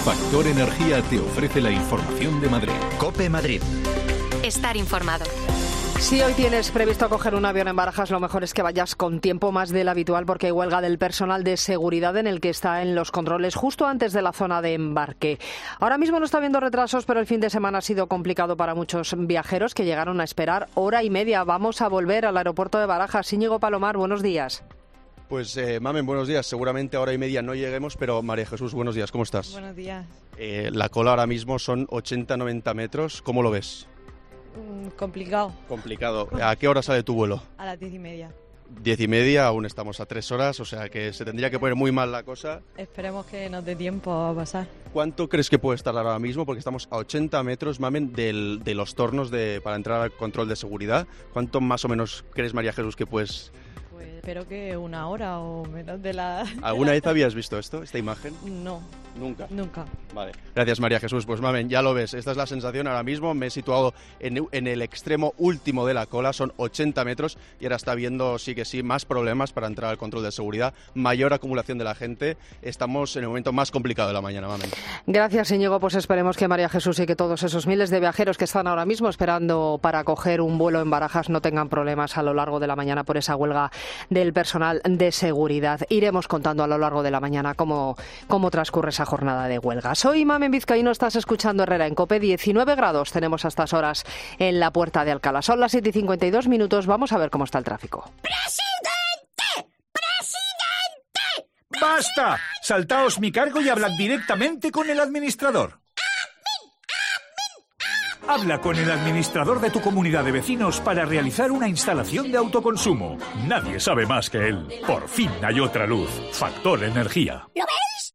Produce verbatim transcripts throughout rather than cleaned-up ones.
Factor Energía te ofrece la información de Madrid. COPE Madrid. Estar informado. Si hoy tienes previsto coger un avión en Barajas, lo mejor es que vayas con tiempo más del habitual, porque hay huelga del personal de seguridad en el que está en los controles justo antes de la zona de embarque. Ahora mismo no está habiendo retrasos, pero el fin de semana ha sido complicado para muchos viajeros que llegaron a esperar hora y media. Vamos a volver al aeropuerto de Barajas. Íñigo Palomar, buenos días. Pues, eh, Mamen, buenos días. Seguramente a hora y media no lleguemos, pero María Jesús, buenos días. ¿Cómo estás? Buenos días. Eh, la cola ahora mismo son ochenta a noventa metros. ¿Cómo lo ves? Mm, complicado. Complicado. ¿A qué hora sale tu vuelo? A las diez y media. Diez y media, aún estamos a tres horas, o sea que se tendría que poner muy mal la cosa. Esperemos que nos dé tiempo a pasar. ¿Cuánto crees que puede estar ahora mismo? Porque estamos a ochenta metros, Mamen, del, de los tornos de, para entrar al control de seguridad. ¿Cuánto más o menos crees, María Jesús, que puedes...? Pues espero que una hora o menos de la... ¿Alguna de la... vez habías visto esto, esta imagen? No. ¿Nunca? Nunca. Vale. Gracias, María Jesús. Pues, Mamen, ya lo ves. Esta es la sensación ahora mismo. Me he situado en, en el extremo último de la cola. Son ochenta metros y ahora está habiendo, sí que sí, más problemas para entrar al control de seguridad. Mayor acumulación de la gente. Estamos en el momento más complicado de la mañana, Mamen. Gracias, Íñigo. Pues esperemos que María Jesús y que todos esos miles de viajeros que están ahora mismo esperando para coger un vuelo en Barajas no tengan problemas a lo largo de la mañana por esa huelga del personal de seguridad. Iremos contando a lo largo de la mañana cómo, cómo transcurre esa jornada de huelga. Soy Mamen Vizcaíno, estás escuchando Herrera en COPE. diecinueve grados tenemos a estas horas en la Puerta de Alcalá. Son las siete y cincuenta y dos minutos. Vamos a ver cómo está el tráfico. ¡Presidente! ¡Presidente! ¡Basta! Saltaos mi cargo y hablad directamente con el administrador. Habla con el administrador de tu comunidad de vecinos para realizar una instalación de autoconsumo. Nadie sabe más que él. Por fin hay otra luz. Factor Energía. ¿Lo veis?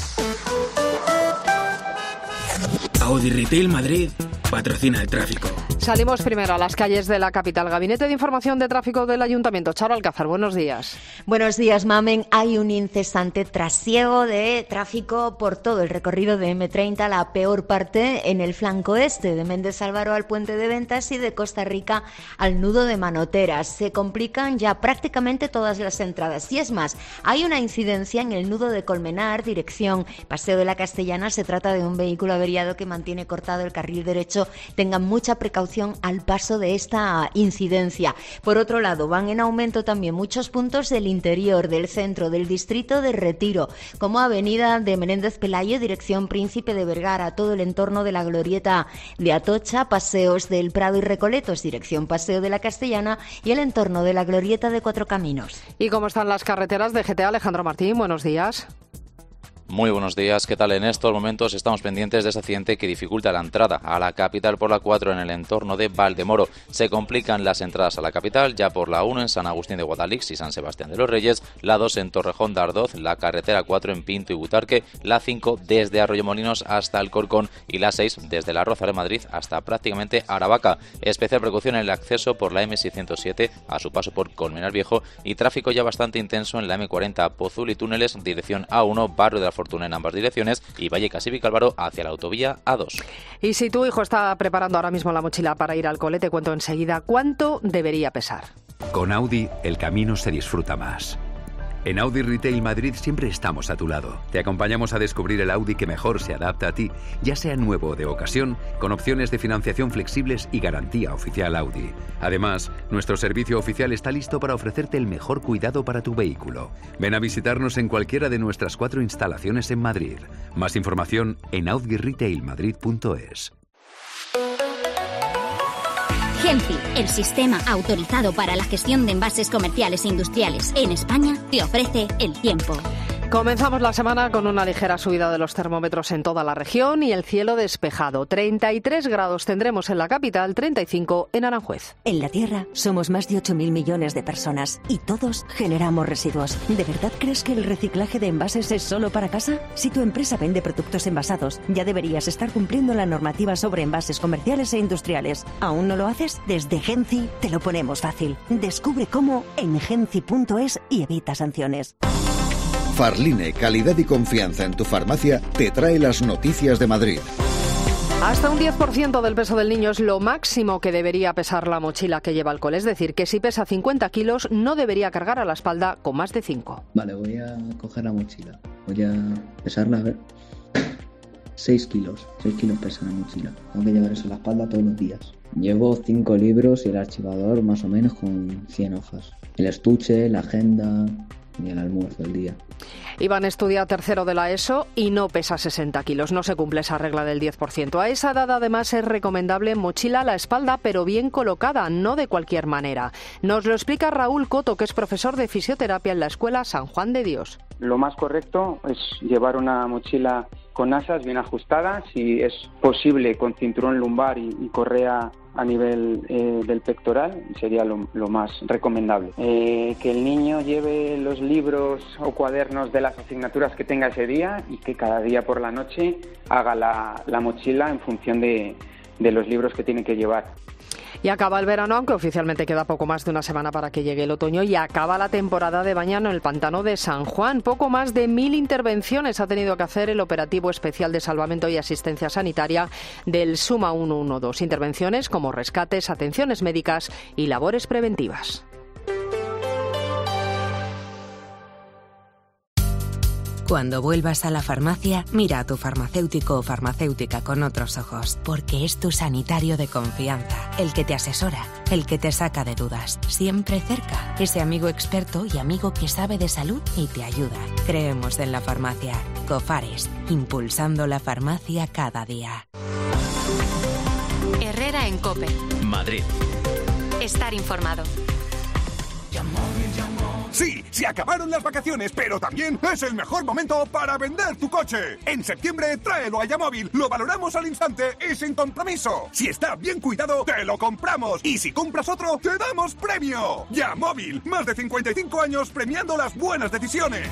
Audi Retail Madrid patrocina el tráfico. Salimos primero a las calles de la capital. Gabinete de Información de Tráfico del Ayuntamiento. Charo Alcázar, buenos días. Buenos días, Mamen. Hay un incesante trasiego de tráfico por todo el recorrido de eme treinta, la peor parte en el flanco este, de Méndez Álvaro al Puente de Ventas y de Costa Rica al nudo de Manoteras. Se complican ya prácticamente todas las entradas. Y es más, hay una incidencia en el nudo de Colmenar, dirección Paseo de la Castellana. Se trata de un vehículo averiado que mantiene cortado el carril derecho. Tengan mucha precaución al paso de esta incidencia. Por otro lado, van en aumento también muchos puntos del interior, del centro, del distrito de Retiro, como Avenida de Menéndez Pelayo, dirección Príncipe de Vergara, todo el entorno de la Glorieta de Atocha, Paseos del Prado y Recoletos, dirección Paseo de la Castellana, y el entorno de la Glorieta de Cuatro Caminos. ¿Y cómo están las carreteras de G T A? Alejandro Martín, buenos días. Muy buenos días, ¿qué tal? En estos momentos estamos pendientes de ese accidente que dificulta la entrada a la capital por la cuatro en el entorno de Valdemoro. Se complican las entradas a la capital ya por la uno en San Agustín de Guadalix y San Sebastián de los Reyes, la dos en Torrejón de Ardoz, la carretera cuatro en Pinto y Butarque, la cinco desde Arroyomolinos hasta Alcorcón y la seis desde La Roza de Madrid hasta prácticamente Aravaca. Especial precaución en el acceso por la eme seiscientos siete a su paso por Colmenar Viejo y tráfico ya bastante intenso en la eme cuarenta Pozul y túneles dirección A uno, barrio de la Fortuna en ambas direcciones y Vallecas y Vicálvaro hacia la autovía A dos. Y si tu hijo está preparando ahora mismo la mochila para ir al cole, te cuento enseguida cuánto debería pesar. Con Audi, el camino se disfruta más. En Audi Retail Madrid siempre estamos a tu lado. Te acompañamos a descubrir el Audi que mejor se adapta a ti, ya sea nuevo o de ocasión, con opciones de financiación flexibles y garantía oficial Audi. Además, nuestro servicio oficial está listo para ofrecerte el mejor cuidado para tu vehículo. Ven a visitarnos en cualquiera de nuestras cuatro instalaciones en Madrid. Más información en audi retail madrid punto es. Genci, el sistema autorizado para la gestión de envases comerciales e industriales en España, te ofrece el tiempo. Comenzamos la semana con una ligera subida de los termómetros en toda la región y el cielo despejado. treinta y tres grados tendremos en la capital, treinta y cinco en Aranjuez. En la Tierra somos más de ocho mil millones de personas y todos generamos residuos. ¿De verdad crees que el reciclaje de envases es solo para casa? Si tu empresa vende productos envasados, ya deberías estar cumpliendo la normativa sobre envases comerciales e industriales. ¿Aún no lo haces? Desde Genci te lo ponemos fácil. Descubre cómo en genci punto es y evita sanciones. Farline, calidad y confianza en tu farmacia, te trae las noticias de Madrid. Hasta un diez por ciento del peso del niño es lo máximo que debería pesar la mochila que lleva al cole. Es decir, que si pesa cincuenta kilos, no debería cargar a la espalda con más de cinco. Vale, voy a coger la mochila. Voy a pesarla, a ver. seis kilos, seis kilos pesa la mochila. Tengo que llevar eso en la espalda todos los días. Llevo cinco libros y el archivador más o menos con cien hojas. El estuche, la agenda y el almuerzo del día. Iván estudia tercero de la ESO y no pesa sesenta kilos. No se cumple esa regla del diez por ciento. A esa edad, además, es recomendable mochila a la espalda, pero bien colocada, no de cualquier manera. Nos lo explica Raúl Coto, que es profesor de fisioterapia en la Escuela San Juan de Dios. Lo más correcto es llevar una mochila con asas bien ajustadas, si es posible con cinturón lumbar y, y correa a nivel eh, del pectoral, sería lo, lo más recomendable. Eh, que el niño lleve los libros o cuadernos de las asignaturas que tenga ese día y que cada día por la noche haga la, la mochila en función de, de los libros que tiene que llevar. Y acaba el verano, aunque oficialmente queda poco más de una semana para que llegue el otoño, y acaba la temporada de bañano en el pantano de San Juan. Poco más de mil intervenciones ha tenido que hacer el operativo especial de salvamento y asistencia sanitaria del Suma ciento doce. Intervenciones como rescates, atenciones médicas y labores preventivas. Cuando vuelvas a la farmacia, mira a tu farmacéutico o farmacéutica con otros ojos, porque es tu sanitario de confianza, el que te asesora, el que te saca de dudas, siempre cerca, ese amigo experto y amigo que sabe de salud y te ayuda. Creemos en la farmacia. Cofares, impulsando la farmacia cada día. Herrera en COPE. Madrid. Estar informado. Sí, se acabaron las vacaciones, pero también es el mejor momento para vender tu coche. En septiembre, tráelo a Yamóvil, lo valoramos al instante y sin compromiso. Si está bien cuidado, te lo compramos. Y si compras otro, te damos premio. Yamóvil, más de cincuenta y cinco años premiando las buenas decisiones.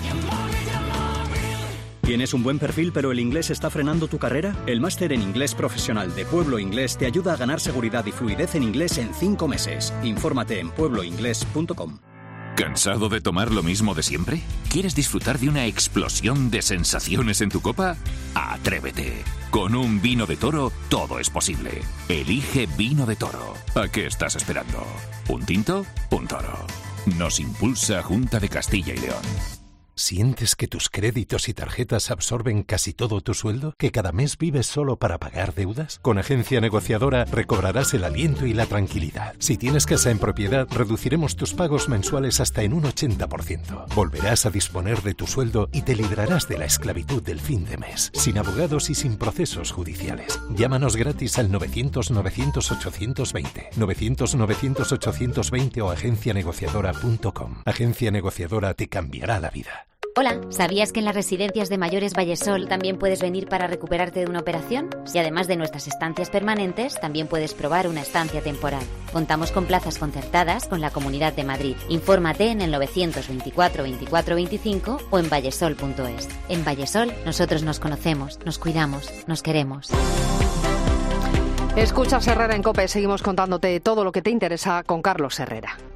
¿Tienes un buen perfil pero el inglés está frenando tu carrera? El máster en inglés profesional de Pueblo Inglés te ayuda a ganar seguridad y fluidez en inglés en cinco meses. Infórmate en pueblo inglés punto com. ¿Cansado de tomar lo mismo de siempre? ¿Quieres disfrutar de una explosión de sensaciones en tu copa? ¡Atrévete! Con un vino de Toro todo es posible. Elige Vino de Toro. ¿A qué estás esperando? ¿Un tinto? Un toro. Nos impulsa Junta de Castilla y León. ¿Sientes que tus créditos y tarjetas absorben casi todo tu sueldo? ¿Que cada mes vives solo para pagar deudas? Con Agencia Negociadora recobrarás el aliento y la tranquilidad. Si tienes casa en propiedad, reduciremos tus pagos mensuales hasta en un ochenta por ciento. Volverás a disponer de tu sueldo y te librarás de la esclavitud del fin de mes, sin abogados y sin procesos judiciales. Llámanos gratis al novecientos novecientos ochocientos veinte, novecientos novecientos ochocientos veinte o agencia negociadora punto com. Agencia Negociadora te cambiará la vida. Hola, ¿sabías que en las residencias de mayores Vallesol también puedes venir para recuperarte de una operación? Y además de nuestras estancias permanentes, también puedes probar una estancia temporal. Contamos con plazas concertadas con la Comunidad de Madrid. Infórmate en el novecientos veinticuatro veinticuatro veinticinco o en vallesol punto es. En Vallesol, nosotros nos conocemos, nos cuidamos, nos queremos. Escuchas Herrera en COPE. Seguimos contándote todo lo que te interesa con Carlos Herrera.